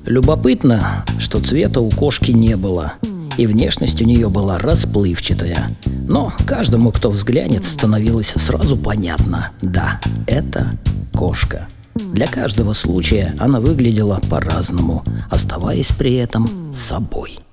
Любопытно, что цвета у кошки не было, и внешность у нее была расплывчатая. Но каждому, кто взглянет, становилось сразу понятно: да, это кошка. Для каждого случая она выглядела по-разному, оставаясь при этом собой.